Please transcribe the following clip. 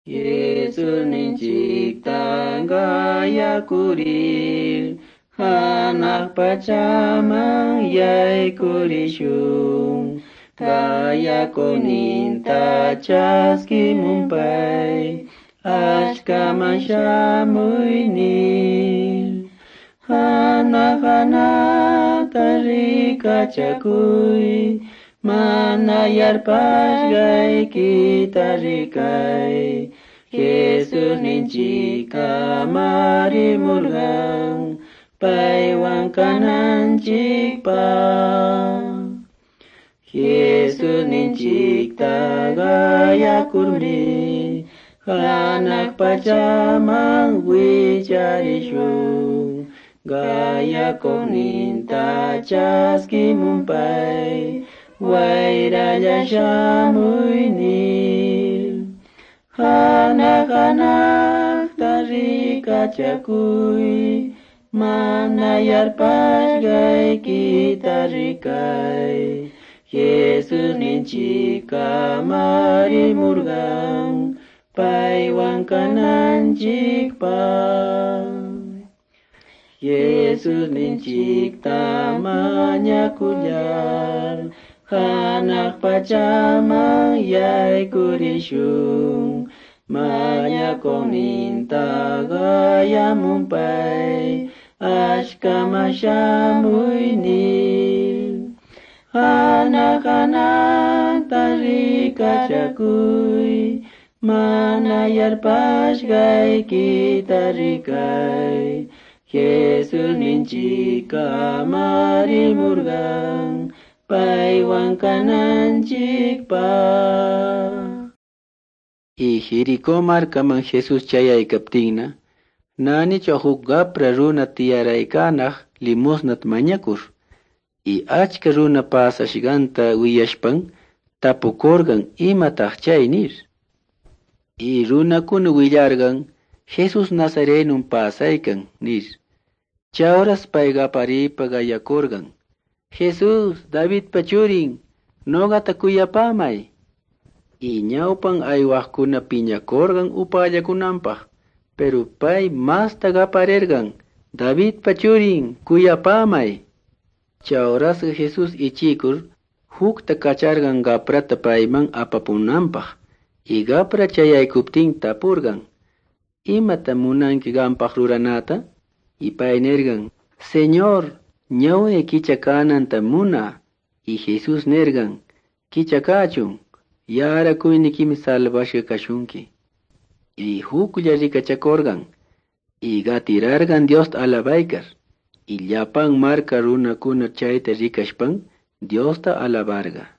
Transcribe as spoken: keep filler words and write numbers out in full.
Yesus ninchikta gayakurir hanak pachaman yaykurishun gayakuninta chaskimunpay ashkaman shamuynir hanak hanakta rikachakuy mana yarpashgaykita rikay Jesus ninchika marimurgan paywan kananchikpa Jesus ninchikta gayakurmi hanak pachaman wicharishun gayakuninta chaskimunpay wayralla shamuynir hanak hanakta rikachakuy mana yarpashgaykita rikay Jesus ninchika marimurgan paywan kananchikpa Jesus ninchikta mañakullar hanak pachaman yaykurishun mañakuninta gayamunpay ashkaman shamuynir hanak hanakta rikachakuy mana yarpashgaykita rikay Jesus ninchika marimurgan paywan kananchikpa. Y Jericó markaman Jesus chayaykaptinna nanichaw huk gapra runa tiyaraykanaq limosnata mañakur y achka runa pasashganta wiyashpan tapukurgan imataq chay nir. Y runakuna willargan Jesus Nazarenun pasaykan nir. Chawras payqa paripa gayakurgan Jesus David pachurin nogata kuyapamay. Y ñawpan aywaqkuna piñakurgan upallakunanpaq pero pay masta gaparergan David pachurin kuyapamay. Chawrasqa Jesus ichikur hukta kachargan gaprata payman apapunanpaq y gapra chayaykuptin tapurgan imata munanki gampaq ruranata y pay nergan Señor ñawe kichakananta muna y Jesus nergan kichakachun yarakuynikimi salvashka kashunki y huklla rikachakurgan y gatirargan Dios alabaykar y llapan marka runakuna chayta rikashpan Diosta alabarga.